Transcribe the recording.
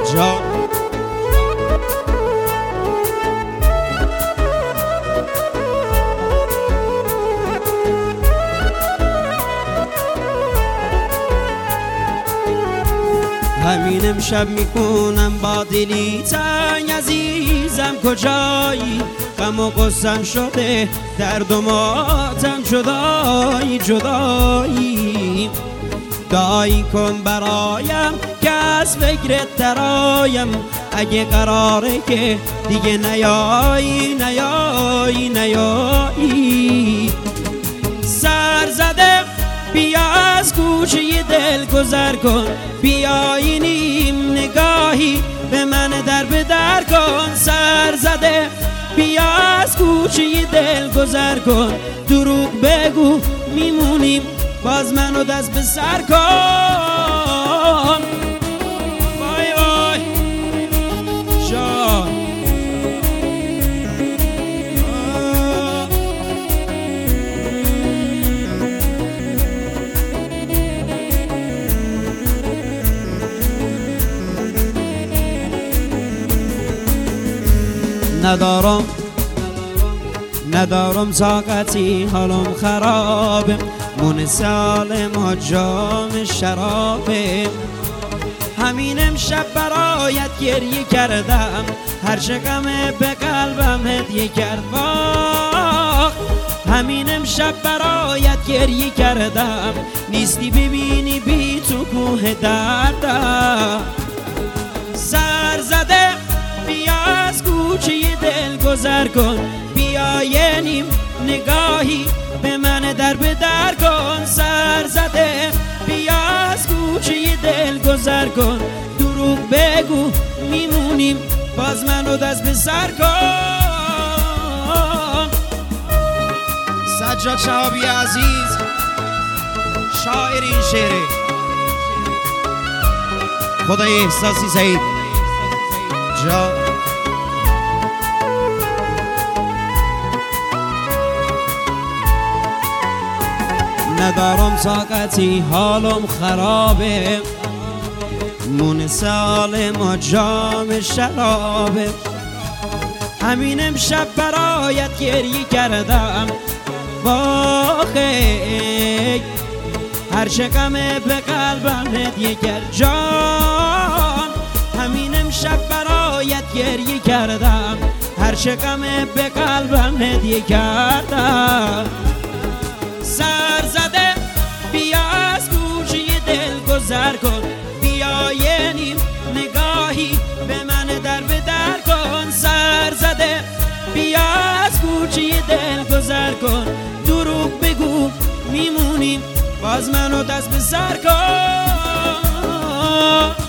جان همین امشب میکنم با دلی تنگ عزیزم کجایی غم و غصم شده درد و ماتم جدایی جدایی دعایی کن برایم که از فکرت ترایم اگه قراره که دیگه نیایی نیایی نیایی سر زده بیا از کوچه دل گذر کن بیا اینیم نگاهی به من در به در کن سر زده بیا از کوچه دل گذر کن دروغ بگو میمونیم باز منو دست به سر کن وای وای جان ندارم طاقتی حالم خرابه مون سالم جام شرابه همین امشب برایت گریه کردم هرچه غمه به قلبم هدیه کرد همین امشب برایت گریه کردم نیستی ببینی بی تو کوه دردم سر زده بیا از کوچه دل گذر کن بیا یه نیم نگاهی به من در به در کن سر زده بیا از کوچه دل گذر کن دروغ بگو میمونیم باز منو دست به سر کن سجاد شهابی عزیز شاعر این شعره خدای احساسی سعید جا ندارم طاقتی حالم خرابه مون سالم جام شرابه همین امشب برایت گریه کردم واقعی هرچه غمه به قلبم هدیه کرد جان همین امشب برایت گریه کردم هرچه غمه به قلبم هدیه کردم سر زده بیا از کوچه دل گذر کن بیا یه نیم نگاهی به من در به در کن سر زده بیا از کوچه دل گذر کن دروغ بگو میمونیم باز منو دست به سر کن